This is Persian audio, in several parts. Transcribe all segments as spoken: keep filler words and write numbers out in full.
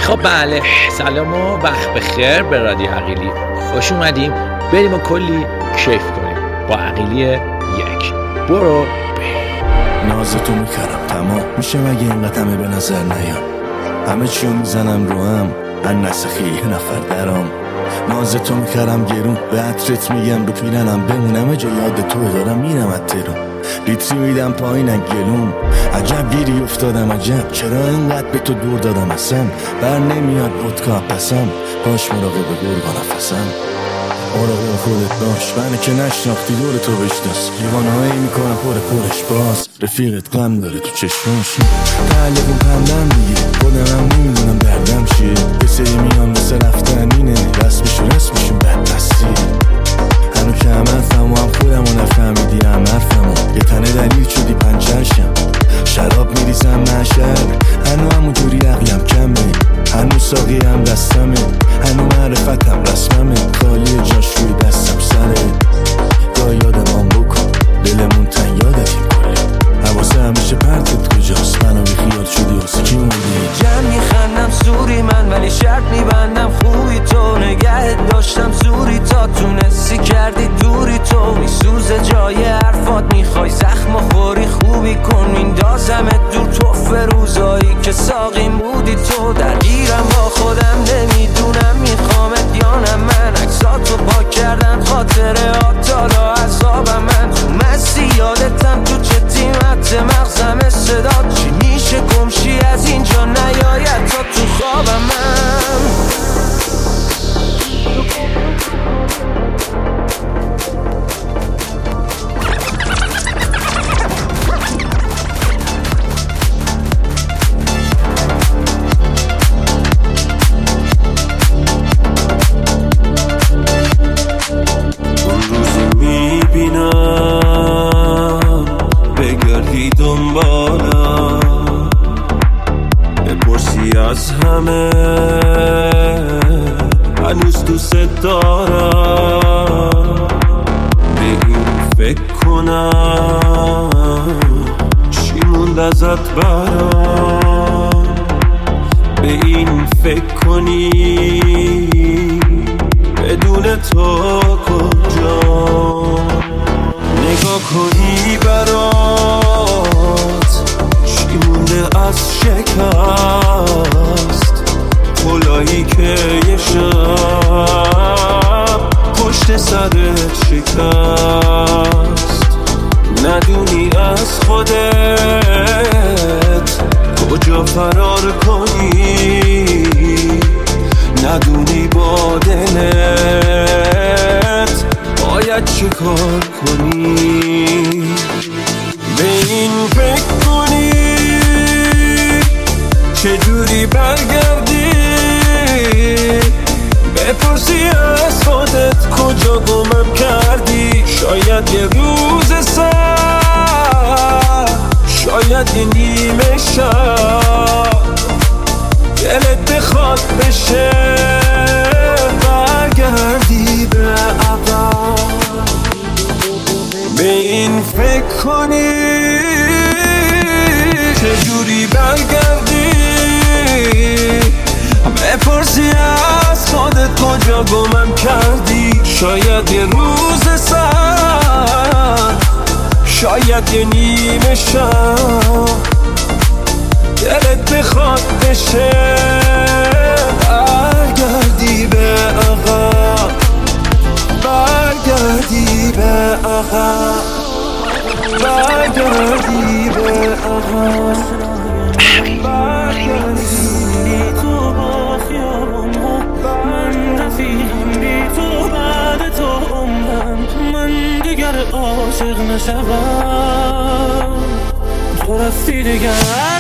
خب بله، سلام و وقت بخیر به رادیو عقیلی. خوش اومدیم بریم و کلی کیف کنیم با عقیلی یک. برو نازتو میکرم تمام میشه مگه اینقدر همه به نظر نیام، همه چیو میزنم رو هم ان نسخی یه نفر درام. نازتو میکرم گرون به عطرت میگم رو پیرنم بمونم جا یاد تو دارم میرم اترون لیتری میدم پایین گلوم. عجب گیری افتادم عجب چرا اینقدر به تو دور دادم اصلا بر نمیاد ودکا پسم باش مراقب گرگا نفسم مراقب خودت باش منه که نشناختی دور تو بشناس لیوانه هایی میکنم پر پرش باز رفیقت غم داره تو چشماش تعلقون پندم دیگه خودم هم نمیدونم دردم چیه یه سری میان واسه رفتن اینه رسمشون رسمشون بدبستی هنو که هم حرفم و هم خودم و نفهمیدی هم حرفم یه تنه دلیل شدی پنچرشم شراب میریزم محشر هنو همون جوری عقلم کمه هنو ساقی هم دستمه هنو معرفتم رسممه خالی جاش روی دستم سره گاه یادمان بکن دلمون تن یادتیم کلی حواسه همیشه پرتت کجاست منو بی خیال شدی واسه کی موندی جمع میخندم سوری من ولی شرط میبندم خوبی تو نگهت داشتم زوری تا تونستی کردی دوری تو میسوزه جای حرفات میخوای زخم خوری خوبی کن میندازمت دور توف روزایی که ساقیم بودی تو درگیرم با خودم نمیدونم میخوامت یا نه من عکساتو پاک کردن خاطره آتالا عذابم من تو مستی یادتم تو چه تیمت مغزم صدات چی میشه گمشی از اینجا نیاید تا تو خوابم من دنبالم بپرسی از همه هنوز دوست دارم به این فکر کنم چی موند ازت برام به این فکر کنی بدون تو کجا نگاه کنی برات چی مونده از شکست کلاهی که یه شب پشت سرت شکست ندونی از خودت کجا فرار کنی ندونی با دلت باید چه کار کنی به این فکر کنی چجوری برگردی بپرسی از خودت کجا گمم کردی شاید یه روز سر شاید یه نیمه شب دلت بخواد بشه برگردی به عقب به این فکر کنی چجوری برگردی بپرسی از خودت کجا گمم کردی شاید یه روز سر شاید یه نیمه شب دلت بخواد بشه برگردی به عقب برگردی به عقب برگردی به عقب بی تو با خیابونها من رفیقم بی تو بعد تو عمرم من دیگر عاشق نشوم تو رفتی دیگر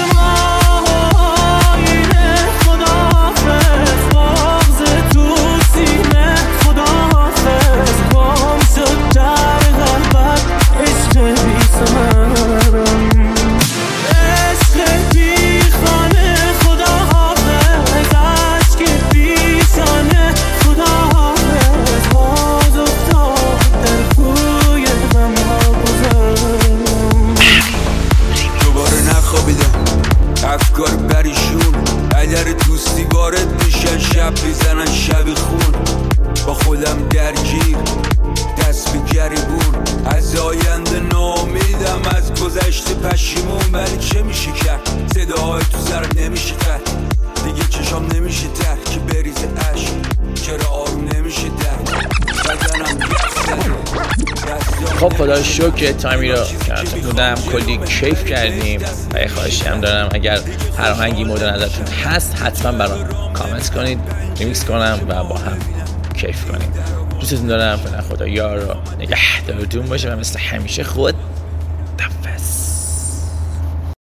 ماهینه خداحافظ باغز تو سینه خداحافظ گم شد در قلبت عشق بی ثمرم عشق بی خانه خداحافظ عشق بی شانه خداحافظ باز افتاد در کوی غم‌ها گذرم دوباره نخوابیدم گذشته پشیمون ولی چه میشه کرد صداهای تو سرت نمیشه کرد دیگه چشام نمیشه تر که بریزه عشق چرا آروم نمیشه در بدنم خب خدا شکر تایمی رو کنارتون بودم کلی کیف کردیم و یه خواهشی هم دارم اگر هر آهنگی مورد نظرتون هست حتما برام کامنت کنید ریمیکس کنم و با هم کیف کنیم دوستتون دارم فعلا خدا یار رو نگهدارتون باشه و مثل همیشه خود